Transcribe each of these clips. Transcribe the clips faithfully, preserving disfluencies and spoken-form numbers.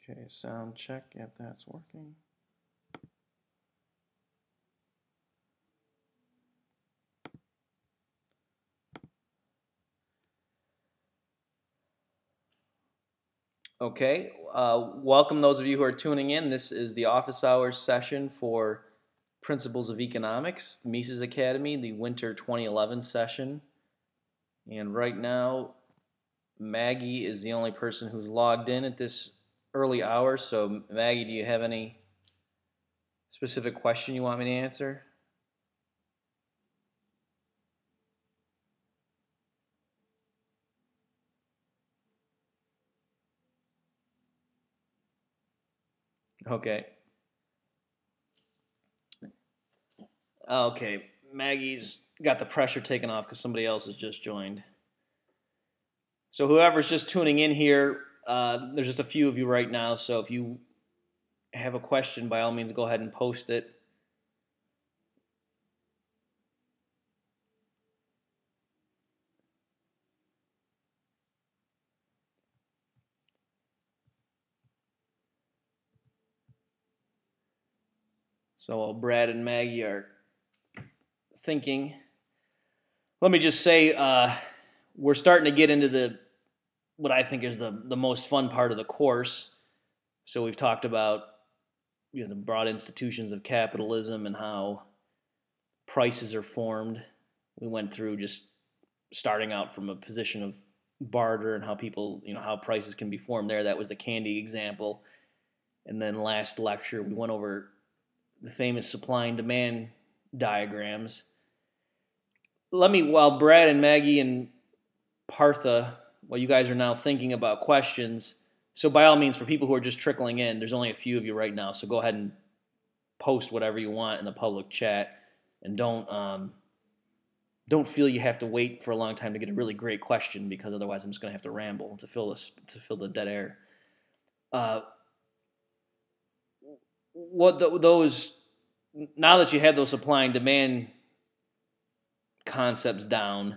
Okay, sound check if that's working. Okay, uh, welcome those of you who are tuning in. This is the office hours session for Principles of Economics, Mises Academy, the winter twenty eleven session. And right now, Maggie is the only person who's logged in at this early hour. So, Maggie, do you have any specific question you want me to answer? Okay. Okay, Maggie's got the pressure taken off because somebody else has just joined. So whoever's just tuning in here, uh, there's just a few of you right now. So if you have a question, by all means, go ahead and post it. So while Brad and Maggie are thinking, let me just say uh, we're starting to get into the what I think is the the most fun part of the course. So we've talked about you know the broad institutions of capitalism and how prices are formed. We went through just starting out from a position of barter and how people, you know, how prices can be formed there. That was the candy example. And then last lecture, we went over the famous supply and demand diagrams. Let me, while Brad and Maggie and Partha, while you guys are now thinking about questions, so by all means, for people who are just trickling in, there's only a few of you right now, so go ahead and post whatever you want in the public chat, and don't um, don't feel you have to wait for a long time to get a really great question, because otherwise I'm just going to have to ramble to fill this to fill the dead air. Uh, what the, those now that you have those supply and demand concepts down,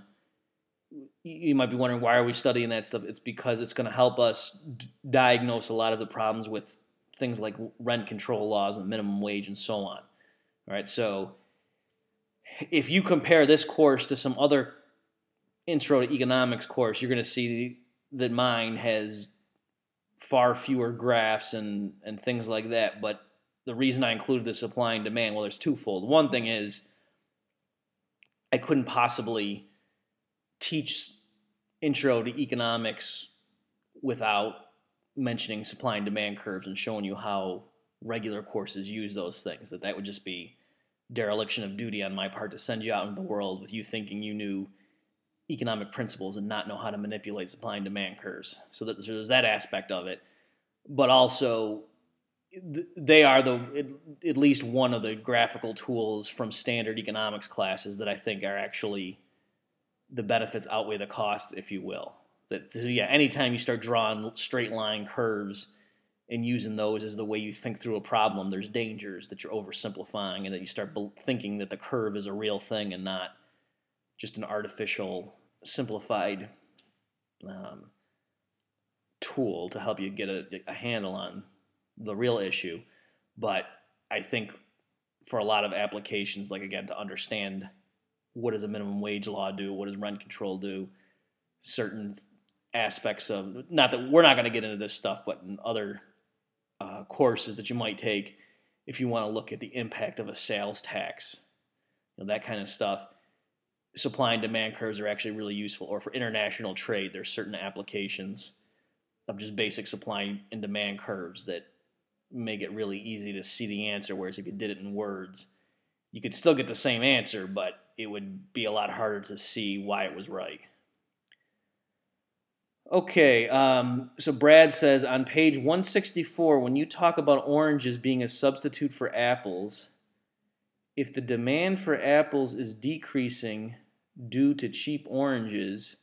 you might be wondering, why are we studying that stuff? It's because it's going to help us d- diagnose a lot of the problems with things like rent control laws and minimum wage and so on. All right, so if you compare this course to some other intro to economics course, you're going to see that mine has far fewer graphs and, and things like that. But the reason I included the supply and demand, well, there's twofold. One thing is I couldn't possibly teach intro to economics without mentioning supply and demand curves and showing you how regular courses use those things. That that would just be dereliction of duty on my part to send you out into the world with you thinking you knew economic principles and not know how to manipulate supply and demand curves. So, that, so there's that aspect of it. But also, they are the at least one of the graphical tools from standard economics classes that I think are actually the benefits outweigh the costs, if you will. That so yeah, anytime you start drawing straight line curves and using those as the way you think through a problem, there's dangers that you're oversimplifying and that you start thinking that the curve is a real thing and not just an artificial, simplified um, tool to help you get a, a handle on the real issue. But I think for a lot of applications, like again, to understand what does a minimum wage law do, what does rent control do, certain aspects of, not that we're not going to get into this stuff, but in other uh, courses that you might take, if you want to look at the impact of a sales tax, you know, that kind of stuff, supply and demand curves are actually really useful. Or for international trade, there's certain applications of just basic supply and demand curves that make it really easy to see the answer, whereas if you did it in words, you could still get the same answer, but it would be a lot harder to see why it was right. Okay, um, so Brad says, on page one sixty-four, when you talk about oranges being a substitute for apples, if the demand for apples is decreasing due to cheap oranges,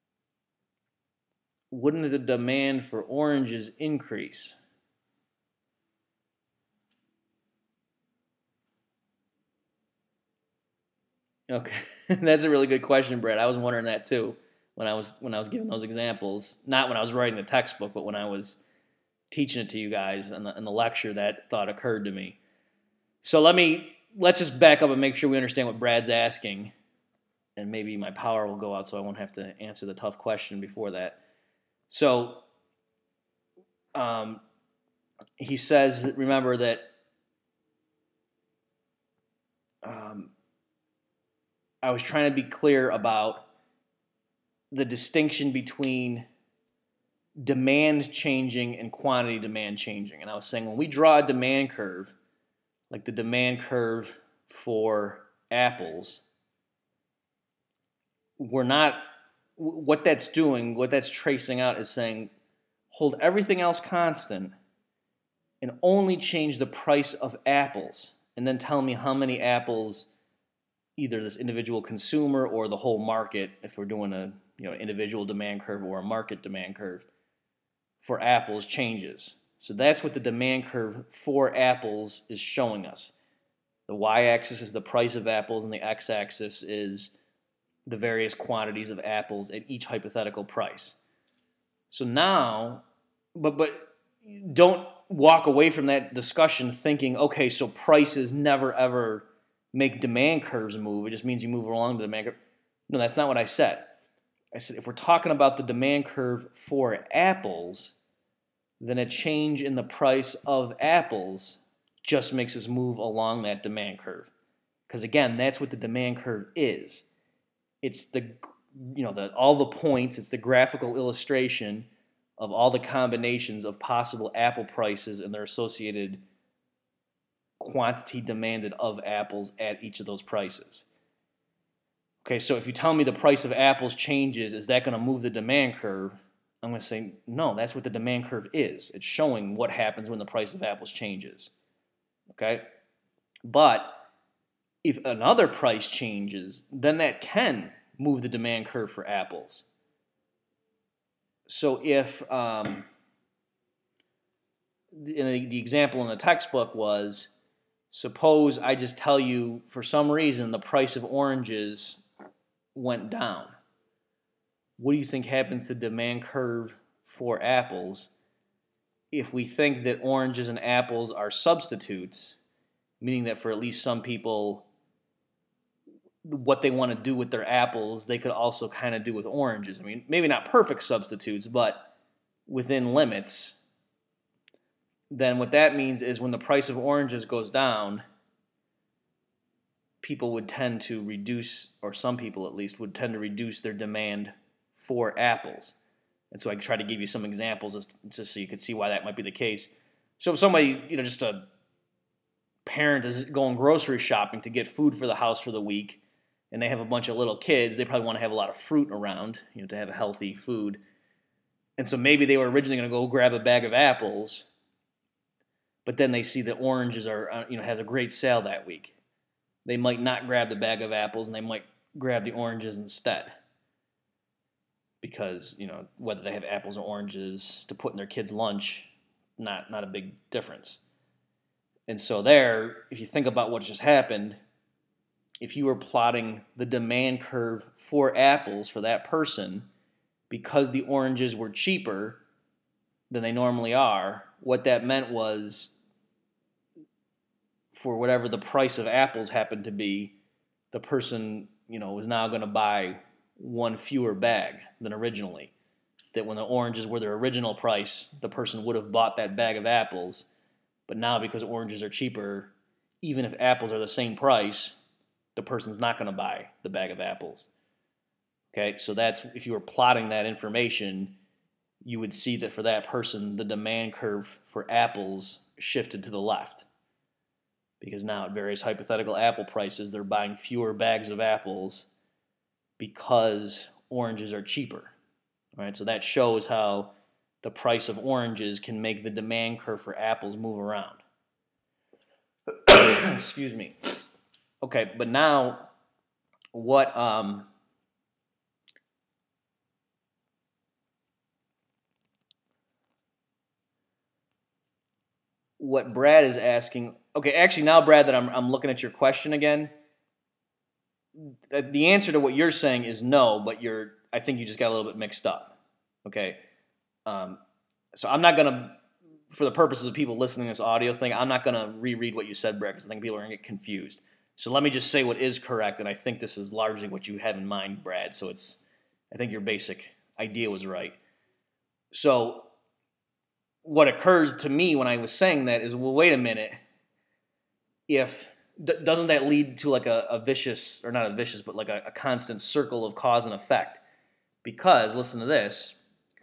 wouldn't the demand for oranges increase? Okay, that's a really good question, Brad. I was wondering that too when I was when I was giving those examples. Not when I was writing the textbook, but when I was teaching it to you guys in the, in the lecture, that thought occurred to me. So let me let's just back up and make sure we understand what Brad's asking, and maybe my power will go out so I won't have to answer the tough question before that. So um, he says, remember that um, I was trying to be clear about the distinction between demand changing and quantity demand changing. And I was saying when we draw a demand curve, like the demand curve for apples, we're not, what that's doing, what that's tracing out is saying, hold everything else constant and only change the price of apples, and then tell me how many apples either this individual consumer or the whole market, if we're doing a you know individual demand curve or a market demand curve for apples, changes. So that's what the demand curve for apples is showing us. The y-axis is the price of apples, and the x-axis is the various quantities of apples at each hypothetical price. So now, but but don't walk away from that discussion thinking, okay, so prices never ever make demand curves move. It just means you move along the demand curve. No, that's not what I said. I said if we're talking about the demand curve for apples, then a change in the price of apples just makes us move along that demand curve. Because again, that's what the demand curve is. It's the, you know, the all the points, it's the graphical illustration of all the combinations of possible apple prices and their associated quantity demanded of apples at each of those prices. Okay, so if you tell me the price of apples changes, is that going to move the demand curve? I'm going to say, no, that's what the demand curve is. It's showing what happens when the price of apples changes. Okay? But if another price changes, then that can move the demand curve for apples. So if, um, the, the example in the textbook was, suppose I just tell you for some reason the price of oranges went down. What do you think happens to demand curve for apples if we think that oranges and apples are substitutes, meaning that for at least some people, what they want to do with their apples, they could also kind of do with oranges. I mean, maybe not perfect substitutes, but within limits. Then what that means is when the price of oranges goes down, people would tend to reduce, or some people at least, would tend to reduce their demand for apples. And so I try to give you some examples just so you could see why that might be the case. So if somebody, you know, just a parent is going grocery shopping to get food for the house for the week, and they have a bunch of little kids, they probably want to have a lot of fruit around, you know, to have a healthy food. And so maybe they were originally going to go grab a bag of apples, but then they see that oranges are, you know, have a great sale that week. They might not grab the bag of apples, and they might grab the oranges instead. Because, you know, whether they have apples or oranges to put in their kids' lunch, not not a big difference. And so there, if you think about what just happened, if you were plotting the demand curve for apples for that person, because the oranges were cheaper than they normally are, what that meant was for whatever the price of apples happened to be, the person, you know, was now going to buy one fewer bag than originally. That when the oranges were their original price, the person would have bought that bag of apples. But now because oranges are cheaper, even if apples are the same price, the person's not going to buy the bag of apples. Okay, so that's, if you were plotting that information, you would see that for that person, the demand curve for apples shifted to the left. Because now at various hypothetical apple prices, they're buying fewer bags of apples because oranges are cheaper. All right, so that shows how the price of oranges can make the demand curve for apples move around. Excuse me. Okay, but now what um what Brad is asking. Okay, actually now, Brad, that I'm I'm looking at your question again, the answer to what you're saying is no, but you're I think you just got a little bit mixed up. Okay, um, so I'm not gonna for the purposes of people listening to this audio thing, I'm not going to reread what you said, Brad, because I think people are going to get confused. So let me just say what is correct, and I think this is largely what you have in mind, Brad. So it's, I think your basic idea was right. So what occurred to me when I was saying that is, well, wait a minute. If d- doesn't that lead to like a, a vicious, or not a vicious, but like a, a constant circle of cause and effect? Because listen to this.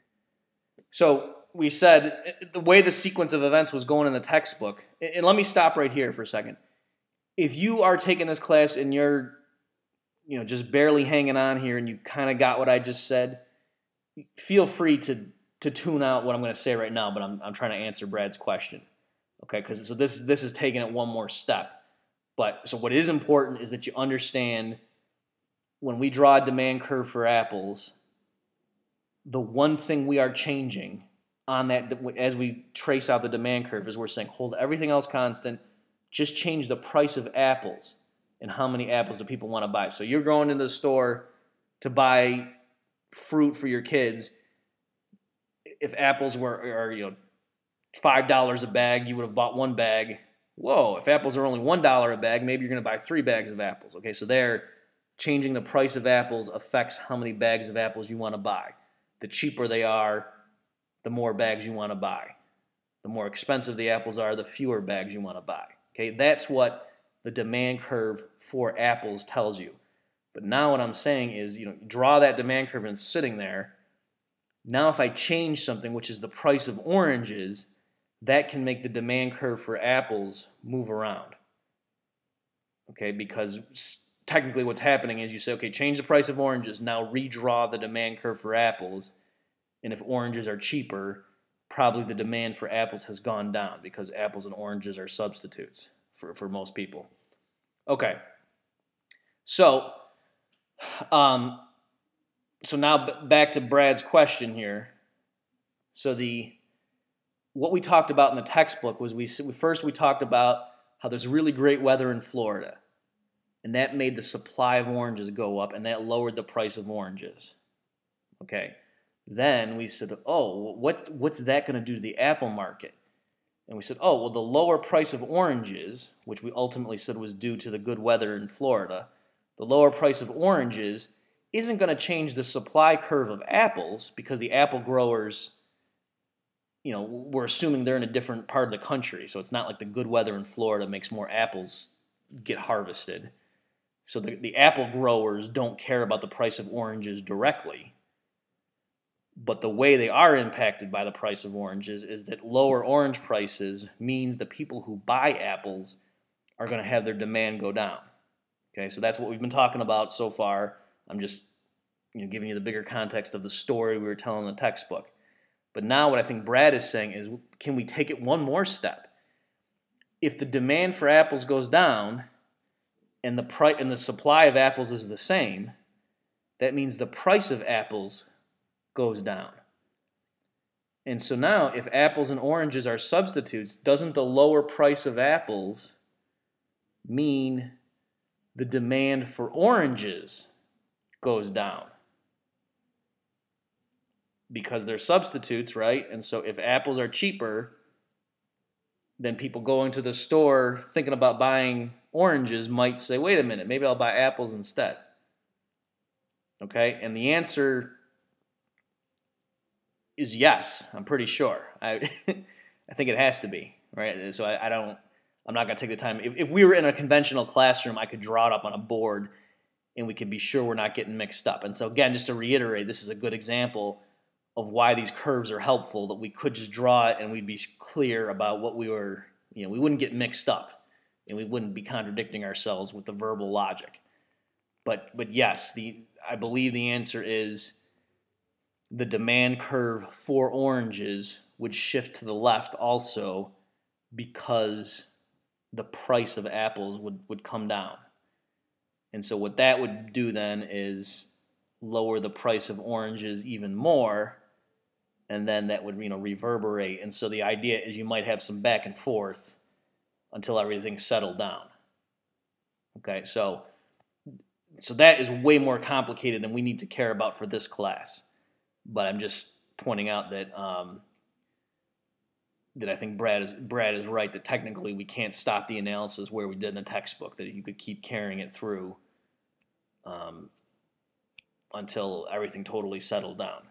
So we said the way the sequence of events was going in the textbook, and let me stop right here for a second. If you are taking this class and you're, you know, just barely hanging on here and you kind of got what I just said, feel free to to tune out what I'm going to say right now, but I'm I'm trying to answer Brad's question. Okay, because so this this is taking it one more step. But so what is important is that you understand when we draw a demand curve for apples, the one thing we are changing on that as we trace out the demand curve is we're saying hold everything else constant, just change the price of apples and how many apples do people want to buy. So you're going into the store to buy fruit for your kids. If apples were, or, you know, five dollars a bag, you would have bought one bag. Whoa, if apples are only one dollar a bag, maybe you're going to buy three bags of apples. Okay, so there, changing the price of apples affects how many bags of apples you want to buy. The cheaper they are, the more bags you want to buy. The more expensive the apples are, the fewer bags you want to buy. Okay, that's what the demand curve for apples tells you. But now what I'm saying is, you know, draw that demand curve and it's sitting there. Now if I change something, which is the price of oranges, that can make the demand curve for apples move around. Okay, because technically what's happening is you say, okay, change the price of oranges, now redraw the demand curve for apples, and if oranges are cheaper, probably the demand for apples has gone down because apples and oranges are substitutes for, for most people. Okay, so um, so now b- back to Brad's question here. So the what we talked about in the textbook was we first we talked about how there's really great weather in Florida, and that made the supply of oranges go up, and that lowered the price of oranges. Okay. Then we said, oh, what, what's that going to do to the apple market? And we said, oh, well, the lower price of oranges, which we ultimately said was due to the good weather in Florida, the lower price of oranges isn't going to change the supply curve of apples because the apple growers, you know, we're assuming they're in a different part of the country. So it's not like the good weather in Florida makes more apples get harvested. So the, the apple growers don't care about the price of oranges directly. But the way they are impacted by the price of oranges is that lower orange prices means the people who buy apples are going to have their demand go down. Okay, so that's what we've been talking about so far. I'm just, you know, giving you the bigger context of the story we were telling in the textbook. But now what I think Brad is saying is, can we take it one more step? If the demand for apples goes down and the price and the supply of apples is the same, that means the price of apples goes down. And so now, if apples and oranges are substitutes, doesn't the lower price of apples mean the demand for oranges goes down? Because they're substitutes, right? And so if apples are cheaper, then people going to the store thinking about buying oranges might say, wait a minute, maybe I'll buy apples instead. Okay? And the answer is yes, I'm pretty sure. I I think it has to be, right? So I, I don't, I'm not going to take the time. If, if we were in a conventional classroom, I could draw it up on a board and we could be sure we're not getting mixed up. And so again, just to reiterate, this is a good example of why these curves are helpful, that we could just draw it and we'd be clear about what we were, you know, we wouldn't get mixed up and we wouldn't be contradicting ourselves with the verbal logic. But but yes, the I believe the answer is the demand curve for oranges would shift to the left also because the price of apples would, would come down. And so what that would do then is lower the price of oranges even more, and then that would, you know, reverberate. And so the idea is you might have some back and forth until everything's settled down. Okay, so so that is way more complicated than we need to care about for this class. But I'm just pointing out that um, that I think Brad is Brad is right that technically we can't stop the analysis where we did in the textbook, that you could keep carrying it through um, until everything totally settled down.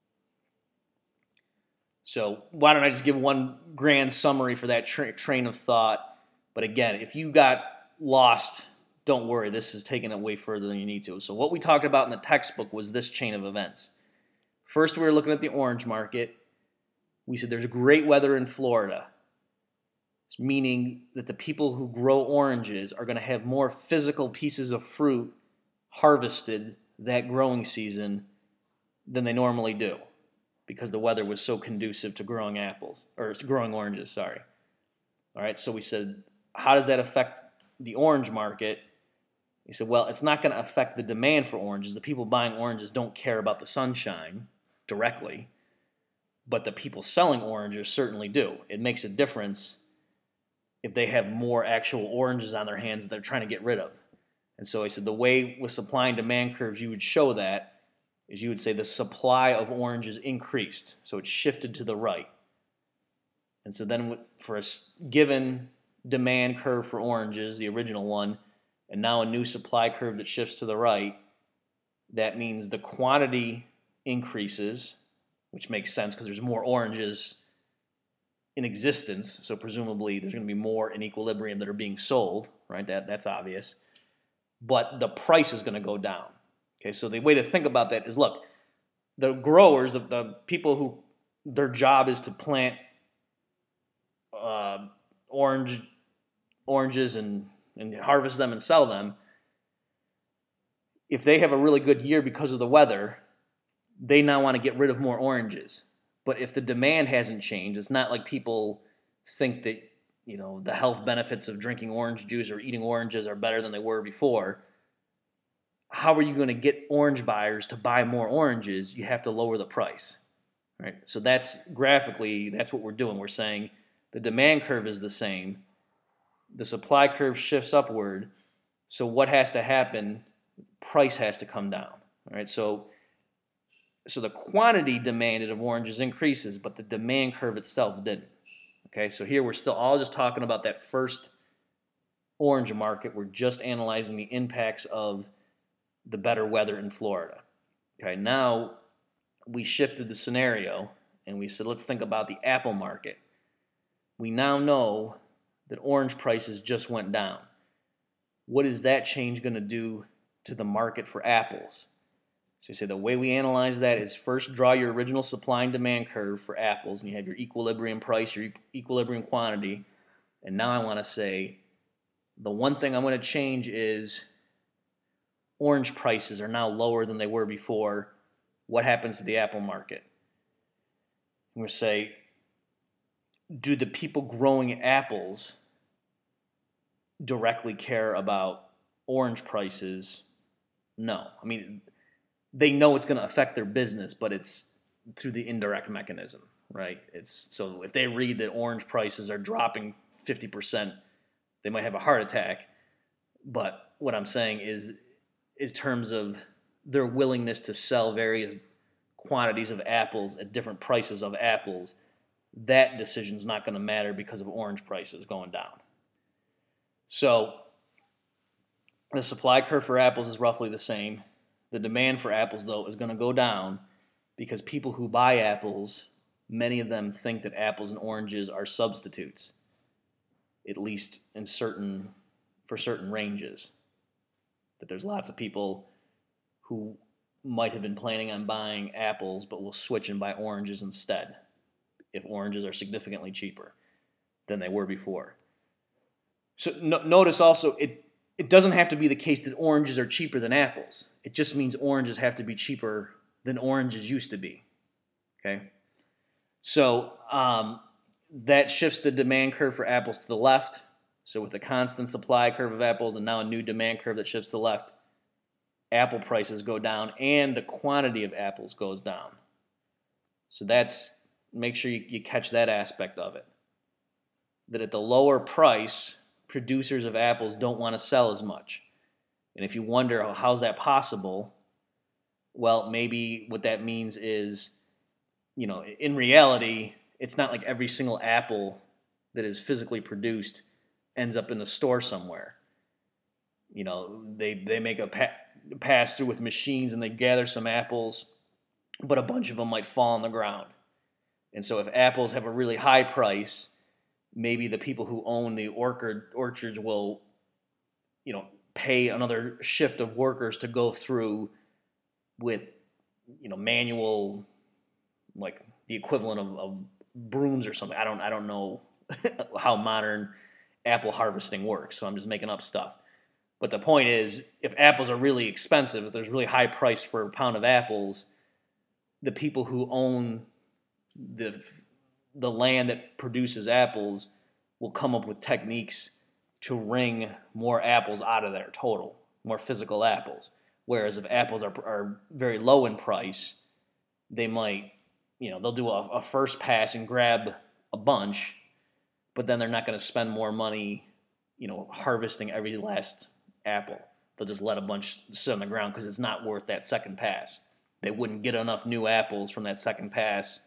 So why don't I just give one grand summary for that tra- train of thought? But again, if you got lost, don't worry. This is taking it way further than you need to. So what we talked about in the textbook was this chain of events. First, we were looking at the orange market. We said there's great weather in Florida, meaning that the people who grow oranges are going to have more physical pieces of fruit harvested that growing season than they normally do, because the weather was so conducive to growing apples, or growing oranges, sorry. All right, so we said, how does that affect the orange market? He said, well, it's not going to affect the demand for oranges. The people buying oranges don't care about the sunshine directly, but the people selling oranges certainly do. It makes a difference if they have more actual oranges on their hands that they're trying to get rid of. And so I said the way with supply and demand curves you would show that is you would say the supply of oranges increased, so it shifted to the right. And so then for a given demand curve for oranges, the original one, and now a new supply curve that shifts to the right, that means the quantity increases, which makes sense because there's more oranges in existence, so presumably there's going to be more in equilibrium that are being sold, right? That that's obvious. But the price is going to go down. Okay, so the way to think about that is, look, the growers, the, the people who their job is to plant uh, orange oranges and, and harvest them and sell them, if they have a really good year because of the weather, they now want to get rid of more oranges. But if the demand hasn't changed, it's not like people think that, you know, the health benefits of drinking orange juice or eating oranges are better than they were before. How are you going to get orange buyers to buy more oranges? You have to lower the price, right? So that's graphically, that's what we're doing. We're saying the demand curve is the same. The supply curve shifts upward. So what has to happen? Price has to come down, all right? So So the quantity demanded of oranges increases, but the demand curve itself didn't. Okay, so here we're still all just talking about that first orange market. We're just analyzing the impacts of the better weather in Florida. Okay, now we shifted the scenario and we said, let's think about the apple market. We now know that orange prices just went down. What is that change going to do to the market for apples? So you say the way we analyze that is first draw your original supply and demand curve for apples, and you have your equilibrium price, your equilibrium quantity. And now I want to say the one thing I'm going to change is orange prices are now lower than they were before. What happens to the apple market? I'm going to say, do the people growing apples directly care about orange prices? No. I mean, they know it's going to affect their business, but it's through the indirect mechanism, right? It's so if they read that orange prices are dropping fifty percent, they might have a heart attack. But what I'm saying is, in terms of their willingness to sell various quantities of apples at different prices of apples, that decision's not going to matter because of orange prices going down. So the supply curve for apples is roughly the same. The demand for apples, though, is going to go down because people who buy apples, many of them think that apples and oranges are substitutes, at least in certain for certain ranges. That there's lots of people who might have been planning on buying apples but will switch and buy oranges instead if oranges are significantly cheaper than they were before. So no, notice also it It doesn't have to be the case that oranges are cheaper than apples. It just means oranges have to be cheaper than oranges used to be. Okay? So um, that shifts the demand curve for apples to the left. So with a constant supply curve of apples and now a new demand curve that shifts to the left, apple prices go down and the quantity of apples goes down. So that's, make sure you, you catch that aspect of it. That at the lower price, producers of apples don't want to sell as much. And if you wonder, oh, how's that possible? Well, maybe what that means is, you know, in reality, it's not like every single apple that is physically produced ends up in the store somewhere. You know, they, they make a pa- pass through with machines and they gather some apples, but a bunch of them might fall on the ground. And so if apples have a really high price, maybe the people who own the orchard orchards will, you know, pay another shift of workers to go through with, you know, manual, like the equivalent of, of brooms or something. I don't I don't know how modern apple harvesting works, so I'm just making up stuff. But the point is, if apples are really expensive, if there's really high price for a pound of apples, the people who own the the land that produces apples will come up with techniques to wring more apples out of there total, more physical apples. Whereas if apples are are very low in price, they might, you know, they'll do a, a first pass and grab a bunch, but then they're not going to spend more money, you know, harvesting every last apple. They'll just let a bunch sit on the ground because it's not worth that second pass. They wouldn't get enough new apples from that second pass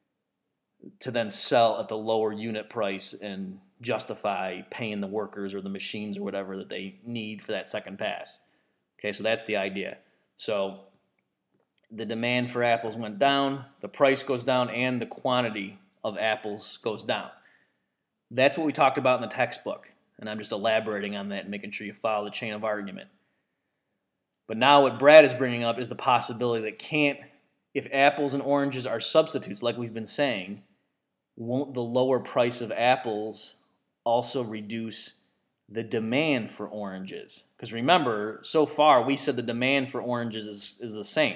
to then sell at the lower unit price and justify paying the workers or the machines or whatever that they need for that second pass. Okay, so that's the idea. So the demand for apples went down, the price goes down, and the quantity of apples goes down. That's what we talked about in the textbook, and I'm just elaborating on that and making sure you follow the chain of argument. But now what Brad is bringing up is the possibility that can't, if apples and oranges are substitutes, like we've been saying, won't the lower price of apples also reduce the demand for oranges? Because remember, so far we said the demand for oranges is, is the same,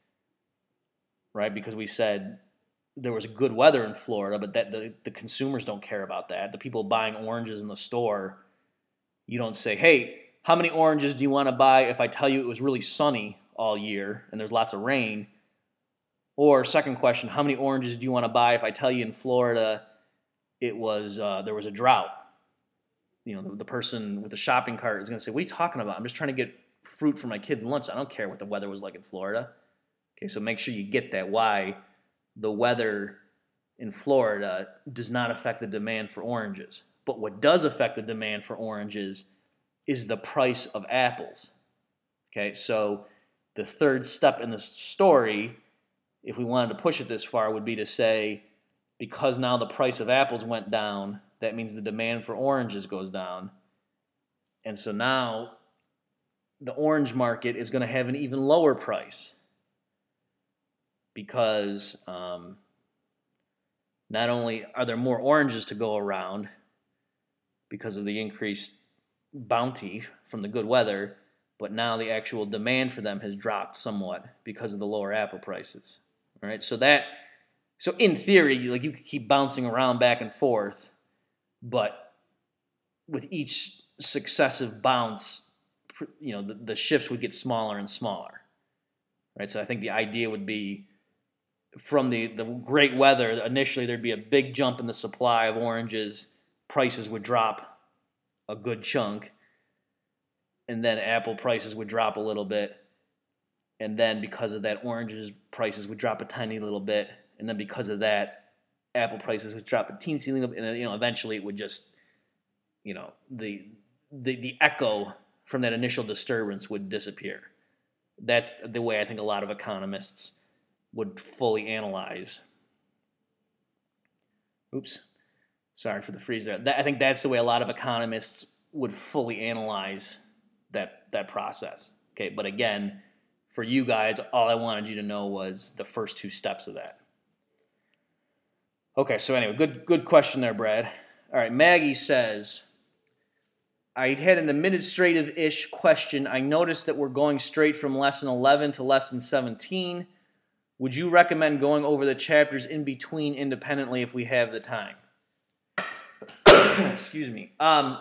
right? Because we said there was good weather in Florida, but that the, the consumers don't care about that. The people buying oranges in the store, you don't say, hey, how many oranges do you want to buy if I tell you it was really sunny all year and there's lots of rain? Or second question, how many oranges do you want to buy if I tell you in Florida it was uh, there was a drought? You know, the, the person with the shopping cart is going to say, what are you talking about? I'm just trying to get fruit for my kids' lunch. I don't care what the weather was like in Florida. Okay, so make sure you get that, why the weather in Florida does not affect the demand for oranges. But what does affect the demand for oranges is the price of apples. Okay, so the third step in this story, if we wanted to push it this far, would be to say, because now the price of apples went down, that means the demand for oranges goes down. And so now the orange market is going to have an even lower price because um, not only are there more oranges to go around because of the increased bounty from the good weather, but now the actual demand for them has dropped somewhat because of the lower apple prices. All right, so that, so in theory, like you could keep bouncing around back and forth, but with each successive bounce, you know, the, the shifts would get smaller and smaller. Right, so I think the idea would be from the, the great weather, initially there'd be a big jump in the supply of oranges, prices would drop a good chunk, and then apple prices would drop a little bit, and then because of that, oranges prices would drop a tiny little bit, and then because of that, apple prices would drop a teensy little bit, and then, you know, eventually it would just, you know, the the the echo from that initial disturbance would disappear. That's the way I think a lot of economists would fully analyze. Oops, sorry for the freeze there. That, I think that's the way a lot of economists would fully analyze that that process. Okay, but again, for you guys, all I wanted you to know was the first two steps of that. Okay, so anyway, good good question there, Brad. All right, Maggie says, I had an administrative-ish question. I noticed that we're going straight from lesson eleven to lesson seventeen. Would you recommend going over the chapters in between independently if we have the time? Excuse me. Um,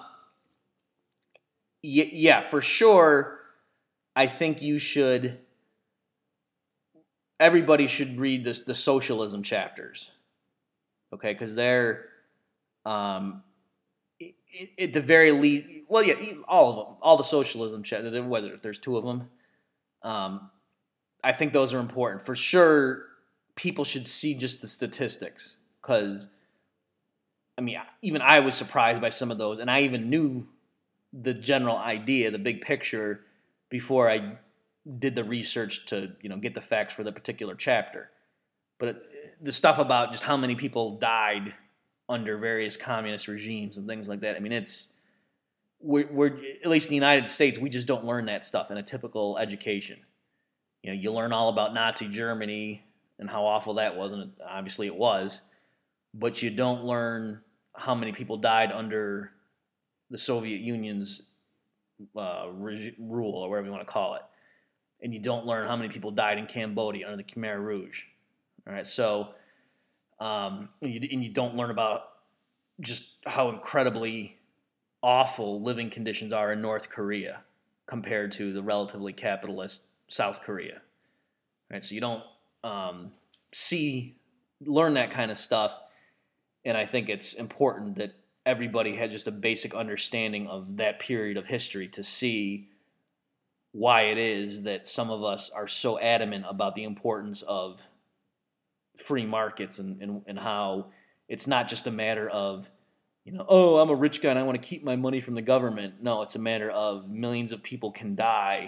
y- yeah, for sure, I think you should, everybody should read this, the socialism chapters. Okay, because they're, um, at the very least, well, yeah, all of them, all the socialism chapters, whether there's two of them, um, I think those are important. For sure, people should see just the statistics. because, I mean, even I was surprised by some of those, and I even knew the general idea, the big picture, before I did the research to, you know, get the facts for the particular chapter. But it, the stuff about just how many people died under various communist regimes and things like that, I mean, it's, we're, we're at least in the United States, we just don't learn that stuff in a typical education. You know, you learn all about Nazi Germany and how awful that was, and obviously it was, but you don't learn how many people died under the Soviet Union's uh, reg- rule, or whatever you want to call it. And you don't learn how many people died in Cambodia under the Khmer Rouge. All right, so um, and, you, and you don't learn about just how incredibly awful living conditions are in North Korea compared to the relatively capitalist South Korea. All right, so you don't um, see, learn that kind of stuff, and I think it's important that everybody has just a basic understanding of that period of history to see why it is that some of us are so adamant about the importance of free markets and, and, and how it's not just a matter of, you know, oh, I'm a rich guy and I want to keep my money from the government. No, it's a matter of millions of people can die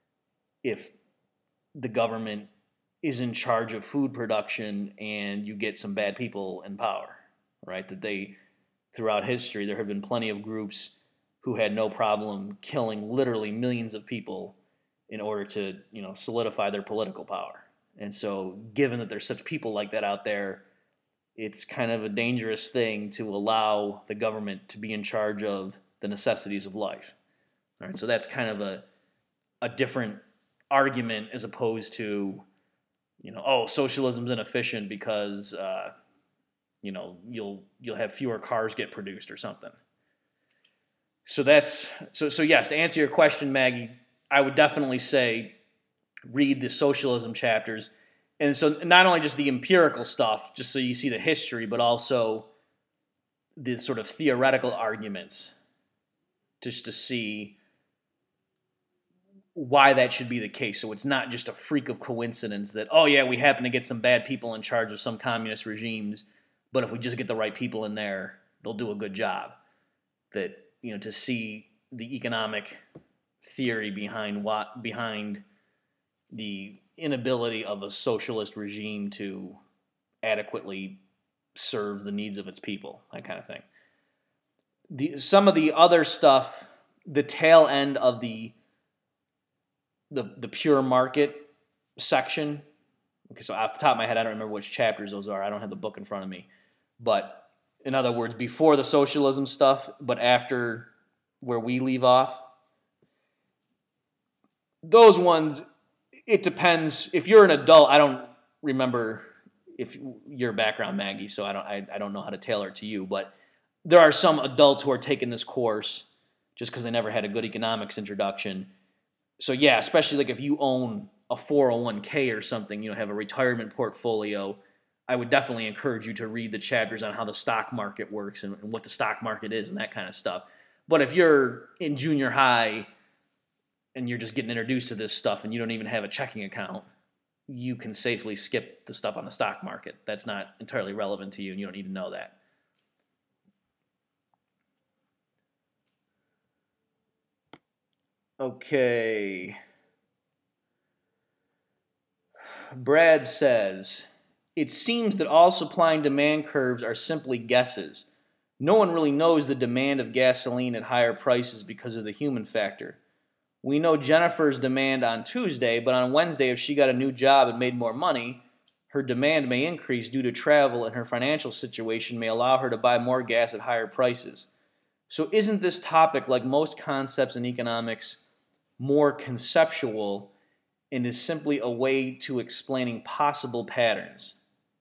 if the government is in charge of food production and you get some bad people in power, right? That they, throughout history, there have been plenty of groups who had no problem killing literally millions of people in order to, you know, solidify their political power. And so, given that there's such people like that out there, it's kind of a dangerous thing to allow the government to be in charge of the necessities of life. All right, so that's kind of a a different argument as opposed to, you know, oh, socialism's inefficient because uh, you know, you'll you'll have fewer cars get produced or something. So that's so so yes, to answer your question, Maggie, I would definitely say read the socialism chapters. And so not only just the empirical stuff, just so you see the history, but also the sort of theoretical arguments, just to see why that should be the case. So it's not just a freak of coincidence that, oh yeah, we happen to get some bad people in charge of some communist regimes, but if we just get the right people in there, they'll do a good job. That, you know, to see the economic theory behind what behind the inability of a socialist regime to adequately serve the needs of its people, that kind of thing. The, some of the other stuff, the tail end of the the the pure market section. Okay, so off the top of my head, I don't remember which chapters those are. I don't have the book in front of me. But in other words, before the socialism stuff, but after where we leave off, those ones, it depends. If you're an adult, I don't remember if your background, Maggie, so I don't I, I don't know how to tailor it to you, but there are some adults who are taking this course just because they never had a good economics introduction. So yeah, especially like if you own a four oh one k or something, you know, have a retirement portfolio, I would definitely encourage you to read the chapters on how the stock market works and, and what the stock market is and that kind of stuff. But if you're in junior high and you're just getting introduced to this stuff and you don't even have a checking account, you can safely skip the stuff on the stock market. That's not entirely relevant to you and you don't need to know that. Okay. Brad says, it seems that all supply and demand curves are simply guesses. No one really knows the demand of gasoline at higher prices because of the human factor. We know Jennifer's demand on Tuesday, but on Wednesday, if she got a new job and made more money, her demand may increase due to travel and her financial situation may allow her to buy more gas at higher prices. So isn't this topic, like most concepts in economics, more conceptual and is simply a way to explaining possible patterns?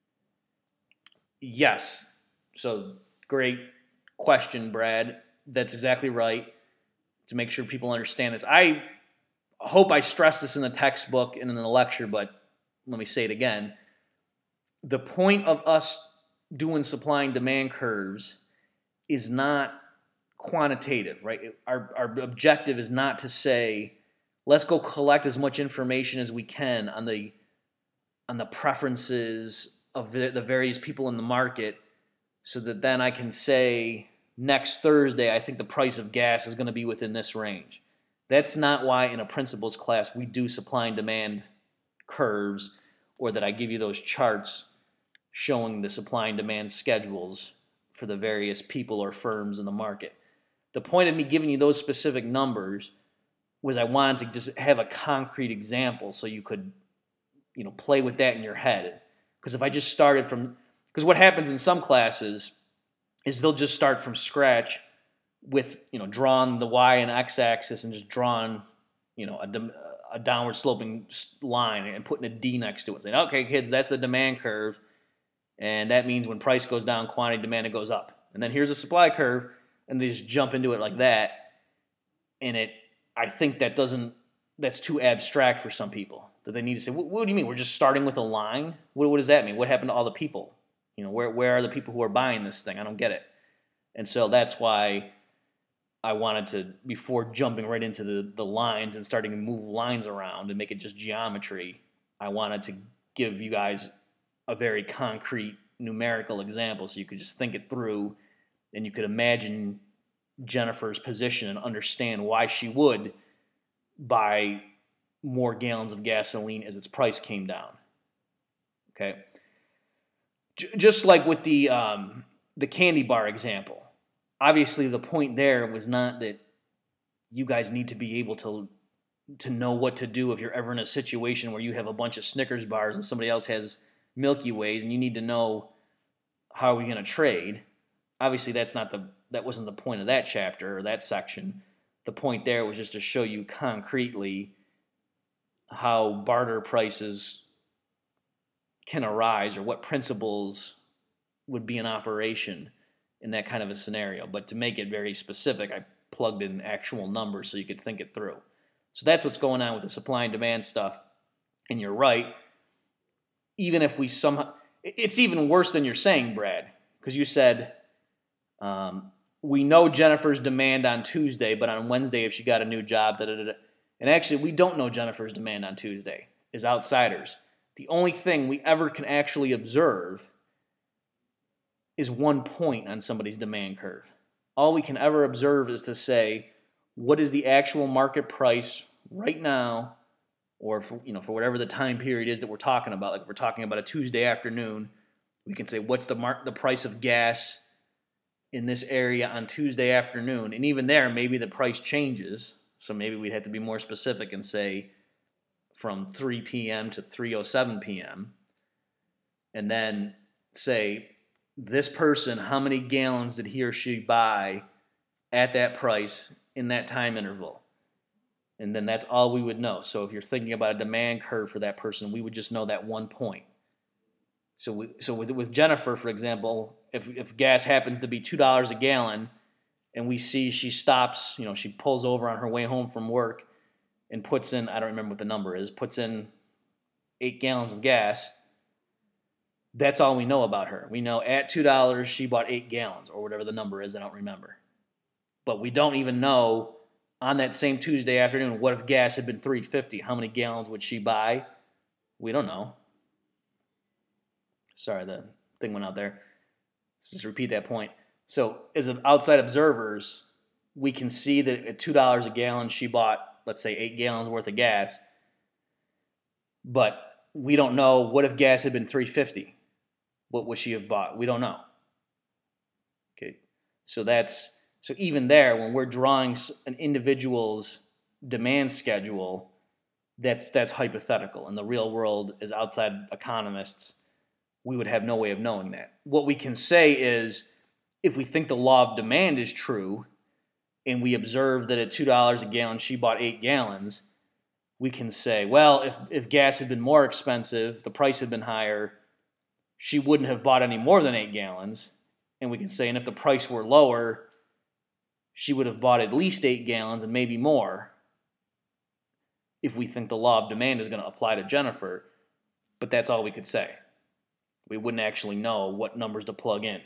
Yes. So great question, Brad. That's exactly right. To make sure people understand this. I hope I stress this in the textbook and in the lecture, but let me say it again. The point of us doing supply and demand curves is not quantitative, right? Our, our objective is not to say, let's go collect as much information as we can on the on the preferences of the, the various people in the market so that then I can say next Thursday I think the price of gas is going to be within this range. That's not why in a principles class we do supply and demand curves, or that I give you those charts showing the supply and demand schedules for the various people or firms in the market. The point of me giving you those specific numbers was I wanted to just have a concrete example so you could, you know, play with that in your head. Because if I just started from, because what happens in some classes is they'll just start from scratch with, you know, drawing the y and x axis and just drawing, you know, a, a downward sloping line and putting a D next to it. Saying, okay, kids, that's the demand curve. And that means when price goes down, quantity demanded goes up. And then here's a supply curve, and they just jump into it like that. And it, I think that doesn't, that's too abstract for some people. That they need to say, what, what do you mean? We're just starting with a line? What, what does that mean? What happened to all the people? You know, where where are the people who are buying this thing? I don't get it. And so that's why I wanted to, before jumping right into the, the lines and starting to move lines around and make it just geometry, I wanted to give you guys a very concrete numerical example so you could just think it through and you could imagine Jennifer's position and understand why she would buy more gallons of gasoline as its price came down. Okay? J- just like with the um, the candy bar example. Obviously, the point there was not that you guys need to be able to to know what to do if you're ever in a situation where you have a bunch of Snickers bars and somebody else has Milky Ways and you need to know how are we going to trade. Obviously, that's not the that wasn't the point of that chapter or that section. The point there was just to show you concretely how barter prices can arise or what principles would be in operation in that kind of a scenario. But to make it very specific, I plugged in actual numbers so you could think it through. So that's what's going on with the supply and demand stuff. And you're right. Even if we somehow... It's even worse than you're saying, Brad, because you said, um, we know Jennifer's demand on Tuesday, but on Wednesday if she got a new job, da da da. And actually, we don't know Jennifer's demand on Tuesday as outsiders. The only thing we ever can actually observe is one point on somebody's demand curve. All we can ever observe is to say, what is the actual market price right now, or for, you know, for whatever the time period is that we're talking about. Like if we're talking about a Tuesday afternoon, we can say, what's the mar- the price of gas in this area on Tuesday afternoon? And even there, maybe the price changes. So maybe we'd have to be more specific and say from three p.m. to three oh seven p.m. And then say, this person, how many gallons did he or she buy at that price in that time interval? And then that's all we would know. So if you're thinking about a demand curve for that person, we would just know that one point. So we, so with, with Jennifer, for example, if if gas happens to be two dollars a gallon, and we see she stops, you know, she pulls over on her way home from work and puts in, I don't remember what the number is, puts in eight gallons of gas, that's all we know about her. We know at two dollars she bought eight gallons, or whatever the number is, I don't remember. But we don't even know on that same Tuesday afternoon, what if gas had been three fifty? How many gallons would she buy? We don't know. Sorry, the thing went out there. Let's just repeat that point. So as outside observers, we can see that at two dollars a gallon, she bought, let's say, eight gallons worth of gas. But we don't know, what if gas had been three fifty? What would she have bought? We don't know. Okay, so that's so even there, when we're drawing an individual's demand schedule, that's that's hypothetical. In the real world, as outside economists, we would have no way of knowing that. What we can say is, if we think the law of demand is true, and we observe that at two dollars a gallon she bought eight gallons, we can say, well, if, if gas had been more expensive, the price had been higher, she wouldn't have bought any more than eight gallons. And we can say, and if the price were lower, she would have bought at least eight gallons and maybe more, if we think the law of demand is going to apply to Jennifer. But that's all we could say. We wouldn't actually know what numbers to plug in.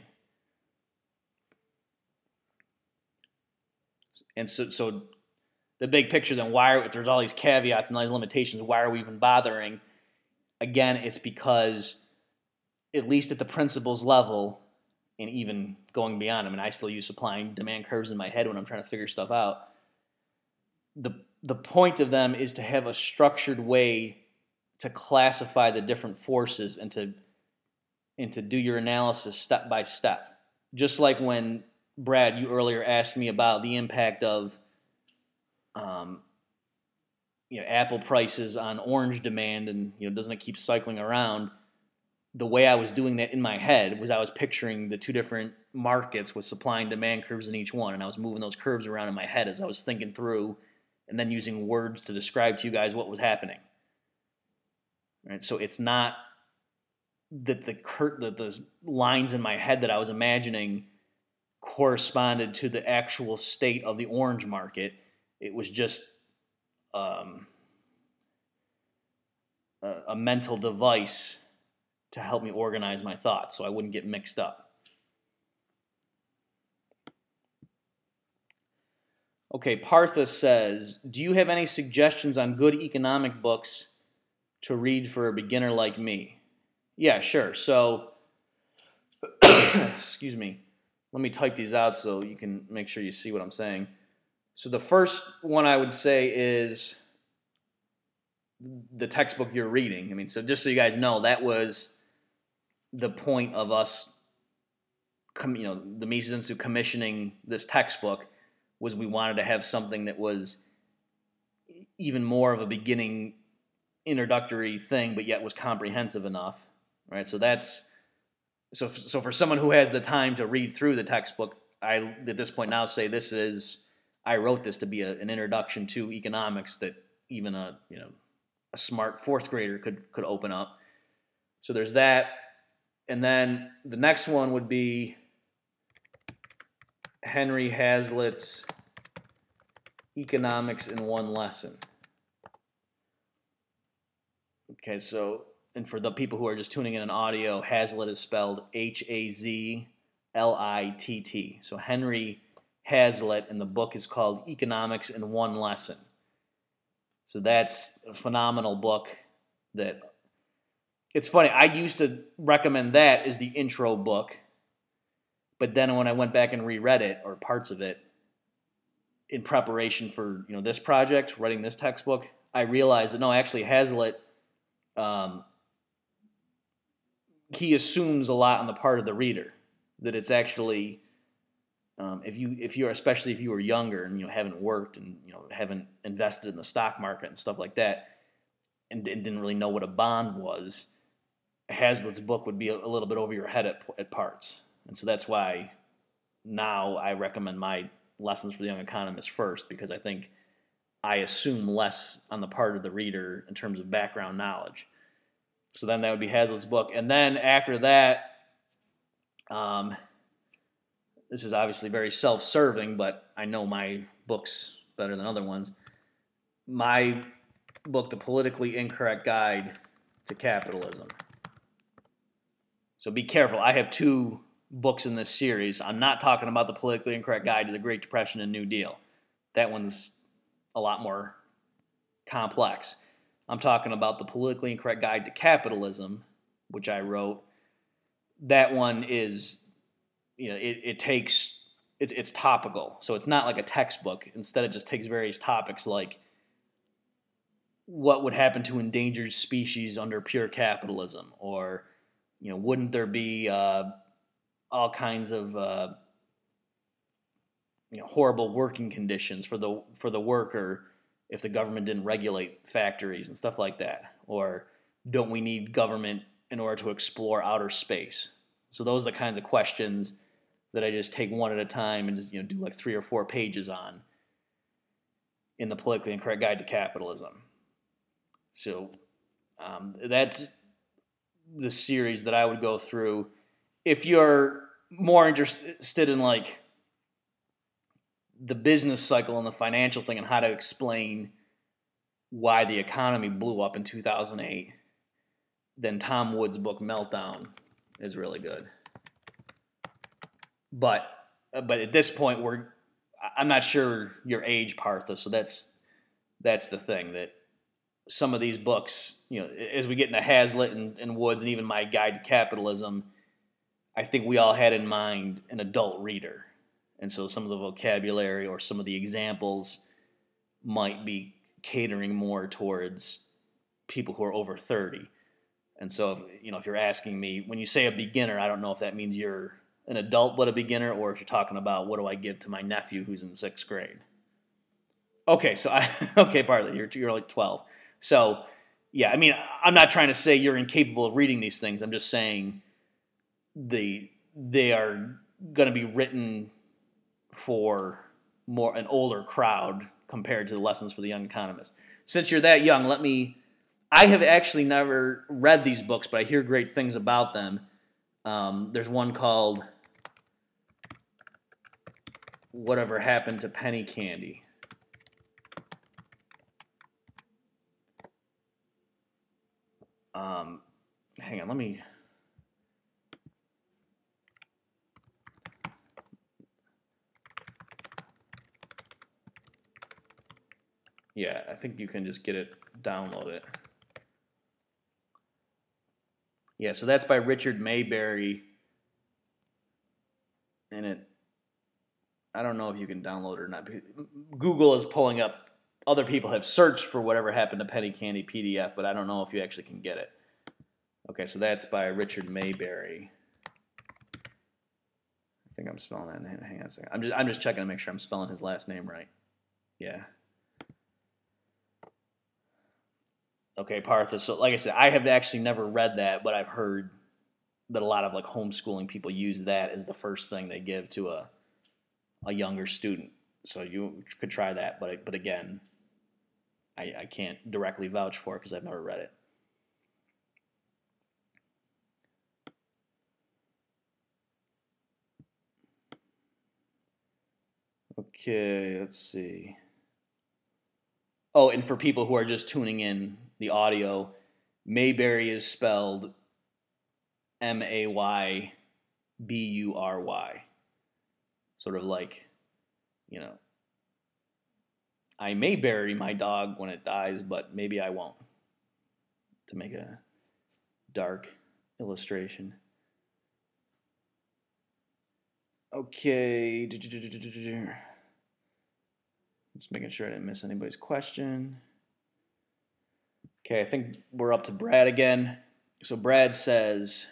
And so, so the big picture then, why, if there's all these caveats and all these limitations, why are we even bothering? Again, it's because at least at the principles level, and even going beyond. I mean, I still use supply and demand curves in my head when I'm trying to figure stuff out. The the point of them is to have a structured way to classify the different forces and to and to do your analysis step by step. Just like when, Brad, you earlier asked me about the impact of um, you know, Apple prices on orange demand, and you know, doesn't it keep cycling around? The way I was doing that in my head was I was picturing the two different markets with supply and demand curves in each one, and I was moving those curves around in my head as I was thinking through and then using words to describe to you guys what was happening. Right? So it's not that the cur- that the lines in my head that I was imagining corresponded to the actual state of the orange market. It was just um, a, a mental device to help me organize my thoughts so I wouldn't get mixed up. Okay, Partha says, do you have any suggestions on good economic books to read for a beginner like me? Yeah, sure. So, excuse me. Let me type these out so you can make sure you see what I'm saying. So the first one I would say is the textbook you're reading. I mean, so just so you guys know, that was the point of us, you know, the Mises Institute commissioning this textbook, was we wanted to have something that was even more of a beginning introductory thing, but yet was comprehensive enough, right? So that's so so for someone who has the time to read through the textbook, I at this point now say this is I wrote this to be a, an introduction to economics that even a you know a smart fourth grader could could open up. So there's that, and then the next one would be Henry Hazlitt's Economics in One Lesson. Okay, so, and for the people who are just tuning in on audio, Hazlitt is spelled H A Z L I T T. So Henry Hazlitt, and the book is called Economics in One Lesson. So that's a phenomenal book that, it's funny, I used to recommend that as the intro book, but then when I went back and reread it, or parts of it, in preparation for you know this project, writing this textbook, I realized that no, actually Hazlitt, um, he assumes a lot on the part of the reader. That it's actually, um, if you if you're especially if you were younger and you know haven't worked and you know haven't invested in the stock market and stuff like that, and, and didn't really know what a bond was, Hazlitt's book would be a, a little bit over your head at at parts, and so that's why now I recommend my Lessons for the Young Economist first, because I think I assume less on the part of the reader in terms of background knowledge. So then that would be Hazlitt's book. And then after that, um, this is obviously very self-serving, but I know my books better than other ones. My book, The Politically Incorrect Guide to Capitalism. So be careful. I have two books in this series. I'm not talking about The Politically Incorrect Guide to the Great Depression and New Deal. That one's a lot more complex. I'm talking about The Politically Incorrect Guide to Capitalism, which I wrote. That one is, you know, it, it takes, it, it's topical. So it's not like a textbook. Instead, it just takes various topics like what would happen to endangered species under pure capitalism, or, you know, wouldn't there be uh, all kinds of uh, you know horrible working conditions for the for the worker if the government didn't regulate factories and stuff like that, or don't we need government in order to explore outer space? So those are the kinds of questions that I just take one at a time and just you know do like three or four pages on in The Politically Incorrect Guide to Capitalism. So um, that's the series that I would go through. If you're more interested in like the business cycle and the financial thing and how to explain why the economy blew up in two thousand eight, then Tom Wood's book Meltdown is really good. But but at this point, we're I'm not sure your age, Partha. So that's that's the thing that some of these books, you know, as we get into Hazlitt and, and Woods and even my Guide to Capitalism, I think we all had in mind an adult reader. And so some of the vocabulary or some of the examples might be catering more towards people who are over thirty. And so, if, you know, if you're asking me, when you say a beginner, I don't know if that means you're an adult but a beginner, or if you're talking about what do I give to my nephew who's in sixth grade. Okay, so I okay, partly you're you're like twelve. So yeah, I mean, I'm not trying to say you're incapable of reading these things. I'm just saying the they are going to be written for more an older crowd compared to the Lessons for the Young Economist. Since you're that young, let me. I have actually never read these books, but I hear great things about them. Um, there's one called Whatever Happened to Penny Candy. Um, hang on, let me. Yeah, I think you can just get it, download it. Yeah, so that's by Richard Maybury. And it, I don't know if you can download it or not. Google is pulling up, other people have searched for Whatever Happened to Penny Candy P D F, but I don't know if you actually can get it. Okay, so that's by Richard Maybury. I think I'm spelling that. Hang on a second. I'm just, I'm just checking to make sure I'm spelling his last name right. Yeah. Okay, Partha. So, like I said, I have actually never read that, but I've heard that a lot of like homeschooling people use that as the first thing they give to a a younger student. So you could try that, but but again, I, I can't directly vouch for it because I've never read it. Okay, let's see. Oh, and for people who are just tuning in the audio, Maybury is spelled M A Y B U R Y. Sort of like, you know, I may bury my dog when it dies, but maybe I won't. To make a dark illustration. Okay. Just making sure I didn't miss anybody's question. Okay, I think we're up to Brad again. So Brad says,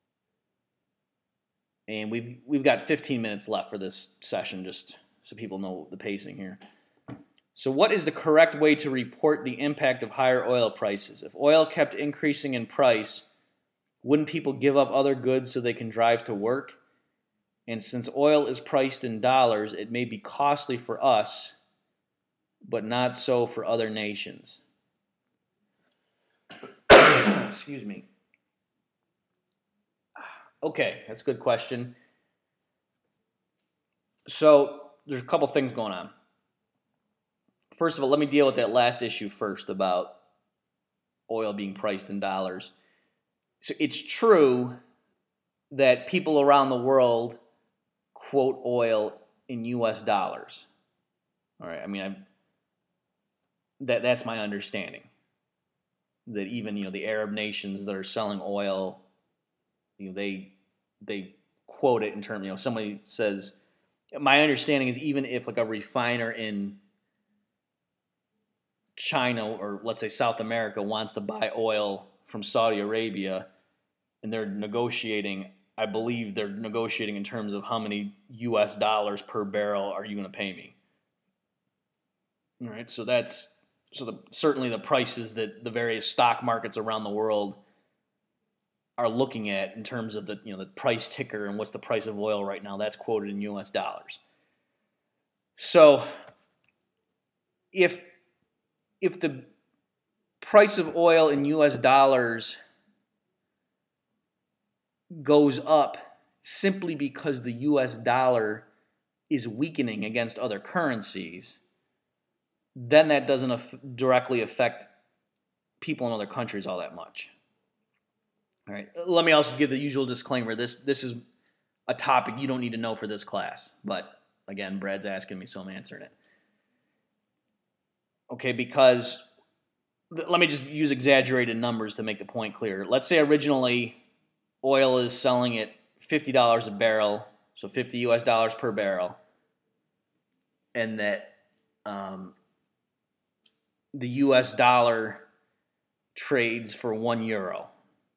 and we've we've got fifteen minutes left for this session, just so people know the pacing here. So what is the correct way to report the impact of higher oil prices? If oil kept increasing in price, wouldn't people give up other goods so they can drive to work? And since oil is priced in dollars, it may be costly for us, but not so for other nations. Excuse me. Okay, that's a good question. So there's a couple things going on. First of all, let me deal with that last issue first about oil being priced in dollars. So it's true that people around the world quote oil in U S dollars. All right, I mean, I, that that's my understanding. That even, you know, the Arab nations that are selling oil, you know, they they quote it in terms, you know, somebody says, my understanding is even if like a refiner in China or let's say South America wants to buy oil from Saudi Arabia and they're negotiating, I believe they're negotiating in terms of how many U S dollars per barrel are you going to pay me. All right, so that's so the, certainly the prices that the various stock markets around the world are looking at in terms of the, you know, the price ticker and what's the price of oil right now, that's quoted in U S dollars. So if if the price of oil in U S dollars goes up simply because the U S dollar is weakening against other currencies, then that doesn't af- directly affect people in other countries all that much. All right. Let me also give the usual disclaimer. This this is a topic you don't need to know for this class. But again, Brad's asking me, so I'm answering it. Okay, because let me just use exaggerated numbers to make the point clear. Let's say originally oil is selling at fifty dollars a barrel, so fifty U S dollars per barrel, and that um, the U S dollar trades for one euro.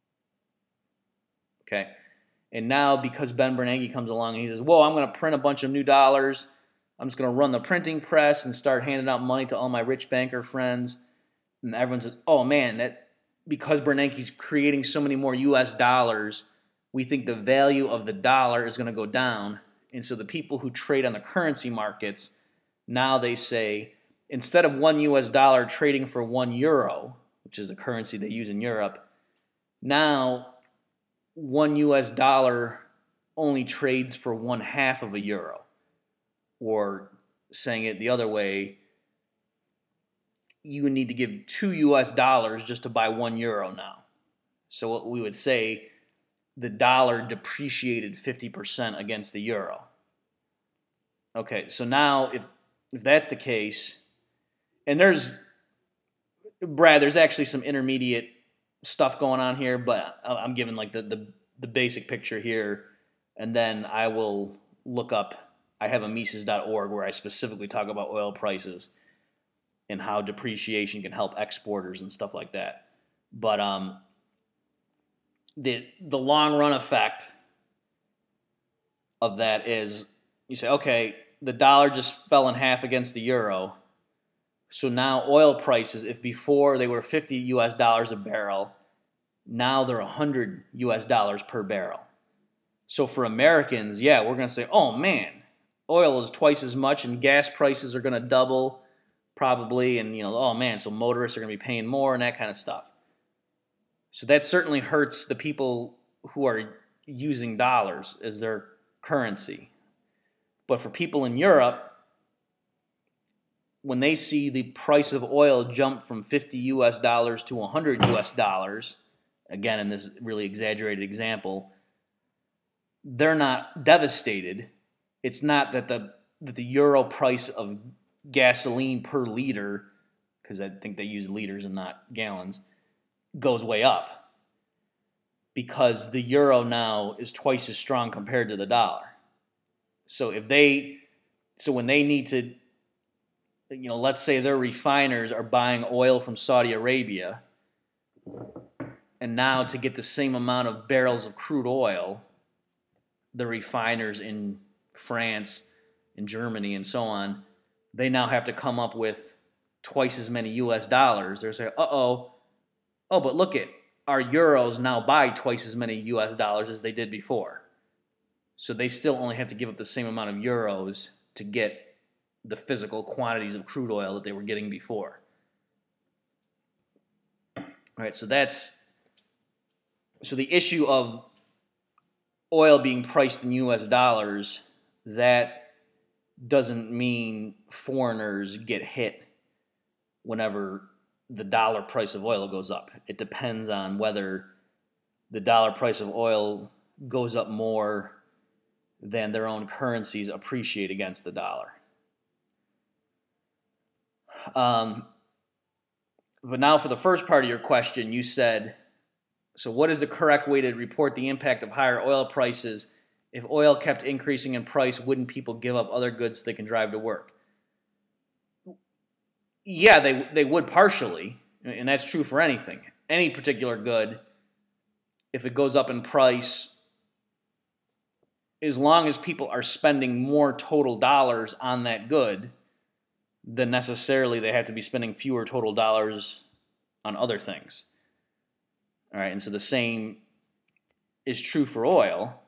Okay, and now because Ben Bernanke comes along and he says, "Whoa, I'm going to print a bunch of new dollars. I'm just going to run the printing press and start handing out money to all my rich banker friends." And everyone says, "Oh man, that because Bernanke's creating so many more U S dollars, we think the value of the dollar is going to go down." And so the people who trade on the currency markets, now they say, instead of one U S dollar trading for one euro, which is the currency they use in Europe, now one U S dollar only trades for one half of a euro. Or saying it the other way, you would need to give two U S dollars just to buy one euro now. So what we would say, the dollar depreciated fifty percent against the euro. Okay, so now if if that's the case, and there's, Brad, there's actually some intermediate stuff going on here, but I'm giving like the, the, the basic picture here, and then I will look up, I have a Mises dot org where I specifically talk about oil prices and how depreciation can help exporters and stuff like that. But um, the the long run effect of that is you say, okay, the dollar just fell in half against the euro. So now oil prices, if before they were fifty U S dollars a barrel, now they're one hundred U S dollars per barrel. So for Americans, yeah, we're going to say, oh man, oil is twice as much and gas prices are going to double probably. And, you know, oh man, so motorists are going to be paying more and that kind of stuff. So that certainly hurts the people who are using dollars as their currency. But for people in Europe, when they see the price of oil jump from fifty U S dollars to one hundred U S dollars, again, in this really exaggerated example, they're not devastated. It's not that the that the euro price of gasoline per liter, because I think they use liters and not gallons, goes way up. Because the euro now is twice as strong compared to the dollar. So if they, so when they need to, you know, let's say their refiners are buying oil from Saudi Arabia, and now to get the same amount of barrels of crude oil, the refiners in France, in Germany, and so on, they now have to come up with twice as many U S dollars. They're saying, uh-oh, oh, but look at, our euros now buy twice as many U S dollars as they did before. So they still only have to give up the same amount of euros to get the physical quantities of crude oil that they were getting before. All right, so that's, so the issue of oil being priced in U S dollars, that doesn't mean foreigners get hit whenever the dollar price of oil goes up. It depends on whether the dollar price of oil goes up more than their own currencies appreciate against the dollar. Um, but now for the first part of your question, you said, so what is the correct way to report the impact of higher oil prices? If oil kept increasing in price, wouldn't people give up other goods so they can drive to work? Yeah, they they would partially, and that's true for anything. Any particular good, if it goes up in price, as long as people are spending more total dollars on that good, then necessarily they have to be spending fewer total dollars on other things. All right, and so the same is true for oil.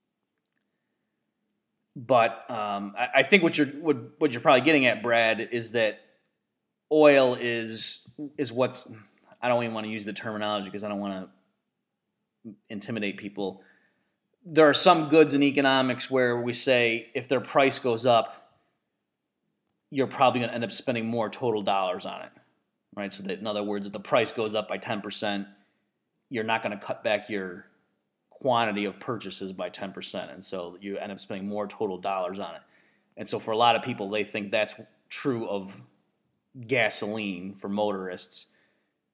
But um, I, I think what you're what, what you're probably getting at, Brad, is that oil is is what's, I don't even want to use the terminology because I don't want to intimidate people. There are some goods in economics where we say if their price goes up, you're probably going to end up spending more total dollars on it, right? So that, in other words, if the price goes up by ten percent, you're not going to cut back your quantity of purchases by ten percent, and so you end up spending more total dollars on it. And so for a lot of people, they think that's true of gasoline for motorists,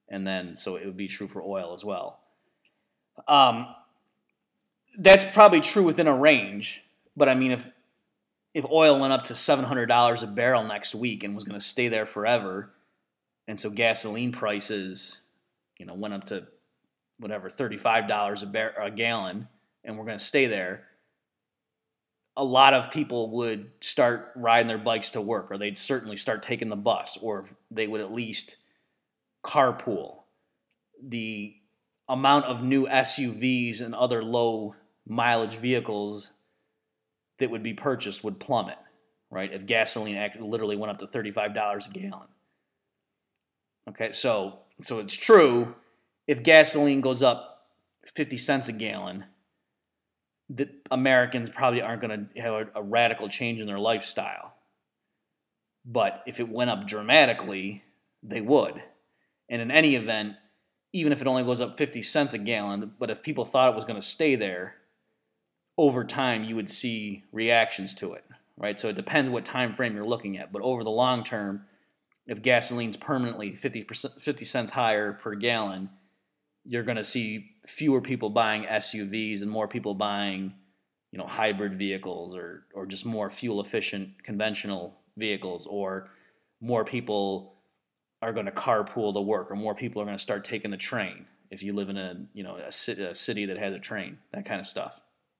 and then so it would be true for oil as well. Um, that's probably true within a range, but I mean, if if oil went up to seven hundred dollars a barrel next week and was going to stay there forever, and so gasoline prices, you know, went up to whatever thirty-five dollars a, bar- a gallon, and we're going to stay there, a lot of people would start riding their bikes to work, or they'd certainly start taking the bus, or they would at least carpool. The amount of new S U Vs and other low mileage vehicles that would be purchased would plummet, right? If gasoline actually literally went up to thirty-five dollars a gallon. Okay, so so it's true, if gasoline goes up fifty cents a gallon, that Americans probably aren't going to have a, a radical change in their lifestyle. But if it went up dramatically, they would. And in any event, even if it only goes up fifty cents a gallon, but if people thought it was going to stay there, over time you would see reactions to it, right? So it depends what time frame you're looking at. But over the long term, if gasoline's permanently fifty percent, fifty cents higher per gallon, you're going to see fewer people buying S U Vs and more people buying, you know, hybrid vehicles or or just more fuel efficient conventional vehicles, or more people are going to carpool to work, or more people are going to start taking the train if you live in a, you know, a, a city that has a train, that kind of stuff.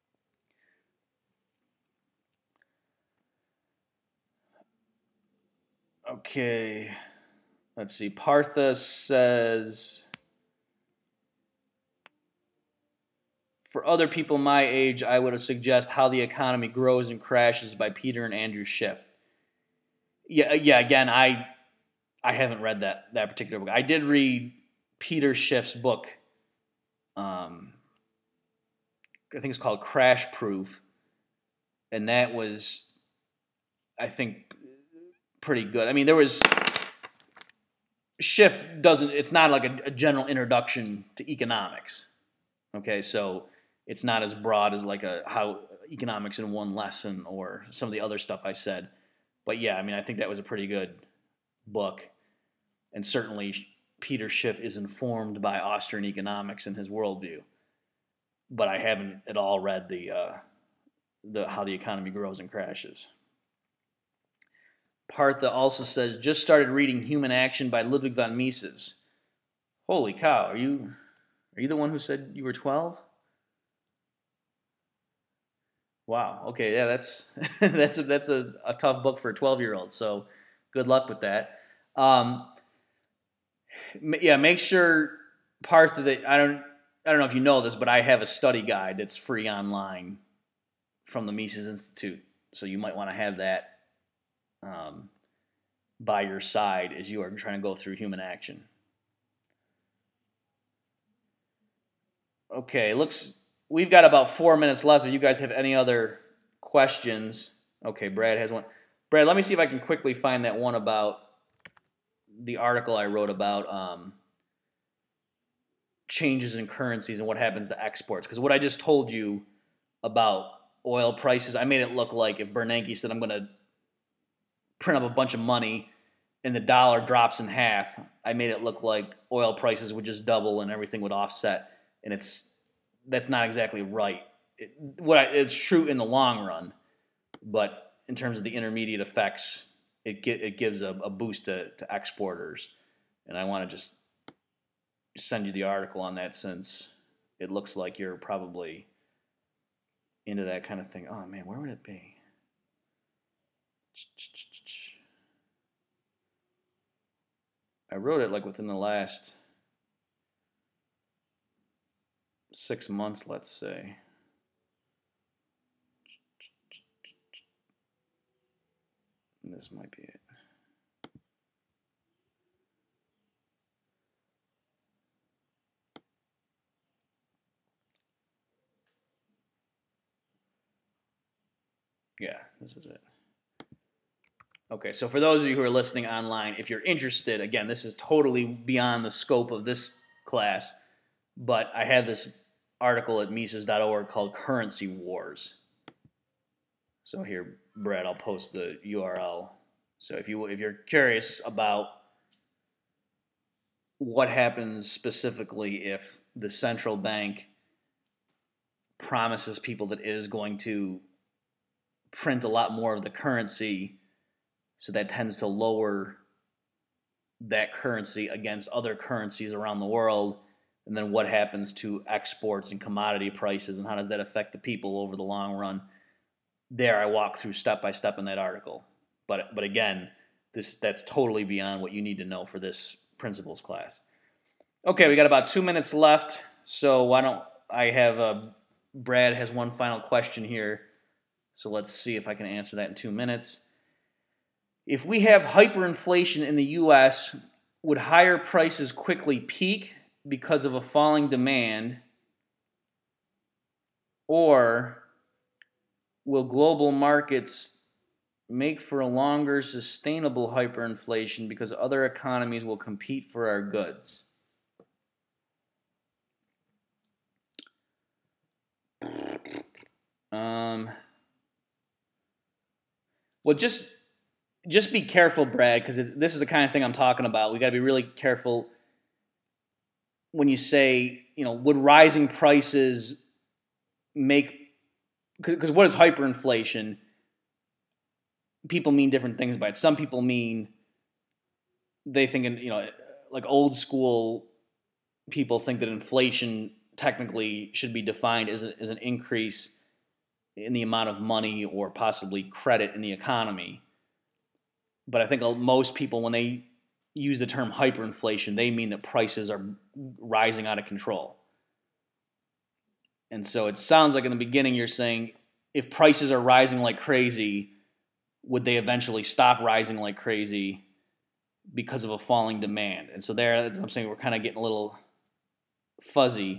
Okay, let's see. Partha says, for other people my age, I would suggest How the Economy Grows and Crashes by Peter and Andrew Schiff. Yeah, yeah. Again, I I haven't read that that particular book. I did read Peter Schiff's book. Um, I think it's called Crash Proof, and that was, I think, pretty good. I mean, there was Schiff doesn't. It's not like a, a general introduction to economics. Okay, so it's not as broad as like a how economics in one lesson or some of the other stuff I said. But yeah, I mean, I think that was a pretty good book. And certainly Peter Schiff is informed by Austrian economics and his worldview. But I haven't at all read the uh, the How the Economy Grows and Crashes. Partha also says, just started reading Human Action by Ludwig von Mises. Holy cow, are you are you the one who said you were twelve? Wow. Okay, yeah, that's that's a, that's a, a tough book for a twelve-year-old. So good luck with that. Um, yeah, make sure Partha that I don't I don't know if you know this, but I have a study guide that's free online from the Mises Institute. So you might want to have that um, by your side as you are trying to go through Human Action. Okay, looks we've got about four minutes left. If you guys have any other questions, okay, Brad has one. Brad, let me see if I can quickly find that one about the article I wrote about um, changes in currencies and what happens to exports. Because what I just told you about oil prices, I made it look like if Bernanke said, I'm going to print up a bunch of money and the dollar drops in half, I made it look like oil prices would just double and everything would offset. And it's that's not exactly right. It, what I, it's true in the long run, but in terms of the intermediate effects, it get, it gives a, a boost to, to exporters. And I want to just send you the article on that, since it looks like you're probably into that kind of thing. Oh man, where would it be? I wrote it like within the last six months, let's say. And this might be it. Yeah, this is it. Okay, so for those of you who are listening online, if you're interested, again, this is totally beyond the scope of this class, but I have this article at Mises dot org called Currency Wars. So here, Brad, I'll post the U R L. So if you if you're curious about what happens specifically if the central bank promises people that it is going to print a lot more of the currency, so that tends to lower that currency against other currencies around the world, and then what happens to exports and commodity prices, and how does that affect the people over the long run? There, I walk through step by step in that article. But but again, this that's totally beyond what you need to know for this principles class. Okay, we got about two minutes left, so why don't I have uh, Brad has one final question here, so let's see if I can answer that in two minutes. If we have hyperinflation in the U S, would higher prices quickly peak because of a falling demand, or will global markets make for a longer sustainable hyperinflation because other economies will compete for our goods? Um, well, just just be careful, Brad, because this is the kind of thing I'm talking about. We got to be really careful when you say, you know, would rising prices make, because what is hyperinflation? People mean different things by it. Some people mean they think, you know, like old school people think that inflation technically should be defined as, a, as an increase in the amount of money or possibly credit in the economy. But I think most people, when they use the term hyperinflation, they mean that prices are rising out of control. And so it sounds like in the beginning you're saying, if prices are rising like crazy, would they eventually stop rising like crazy because of a falling demand? And so there, I'm saying we're kind of getting a little fuzzy.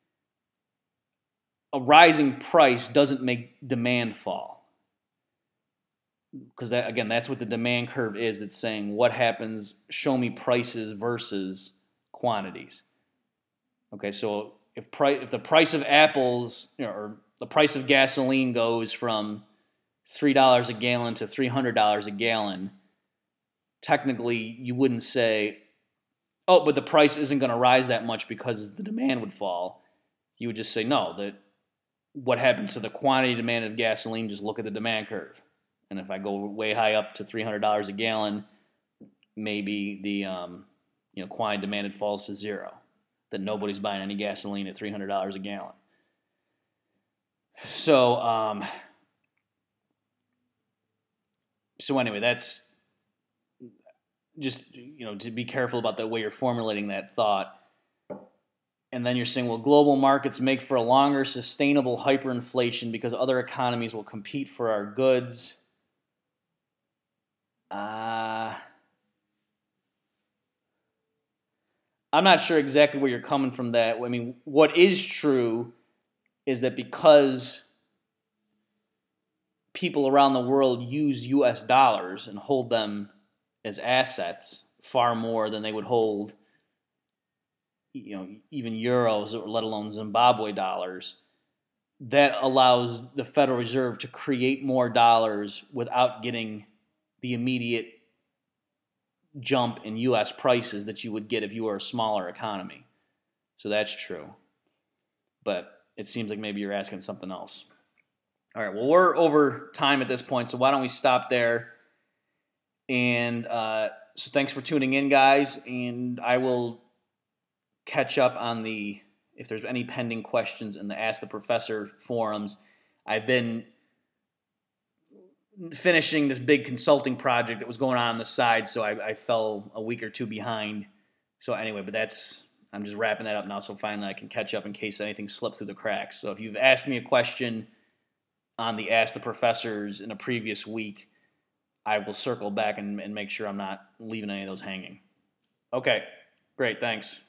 A rising price doesn't make demand fall. Because, that, again, that's what the demand curve is. It's saying what happens, show me prices versus quantities. Okay, so if price, if the price of apples, you know, or the price of gasoline goes from three dollars a gallon to three hundred dollars a gallon, technically you wouldn't say, oh, but the price isn't going to rise that much because the demand would fall. You would just say, no, that what happens to the quantity demand of gasoline, just look at the demand curve. And if I go way high up to three hundred dollars a gallon, maybe the um, you know quantity demanded falls to zero. That nobody's buying any gasoline at three hundred dollars a gallon. So, um, so anyway, that's just, you know, to be careful about the way you're formulating that thought. And then you're saying, well, global markets make for a longer sustainable hyperinflation because other economies will compete for our goods. Uh, I'm not sure exactly where you're coming from that. I mean, what is true is that because people around the world use U S dollars and hold them as assets far more than they would hold, you know, even euros, or let alone Zimbabwe dollars, that allows the Federal Reserve to create more dollars without getting the immediate jump in U S prices that you would get if you were a smaller economy. So that's true. But it seems like maybe you're asking something else. All right, well, we're over time at this point, so why don't we stop there? And uh, so thanks for tuning in, guys, and I will catch up on the, if there's any pending questions in the Ask the Professor forums. I've been finishing this big consulting project that was going on on the side, so I, I fell a week or two behind. So anyway, but that's, I'm just wrapping that up now, so finally I can catch up in case anything slipped through the cracks. So if you've asked me a question on the Ask the Professors in a previous week, I will circle back and, and make sure I'm not leaving any of those hanging. Okay, great, thanks.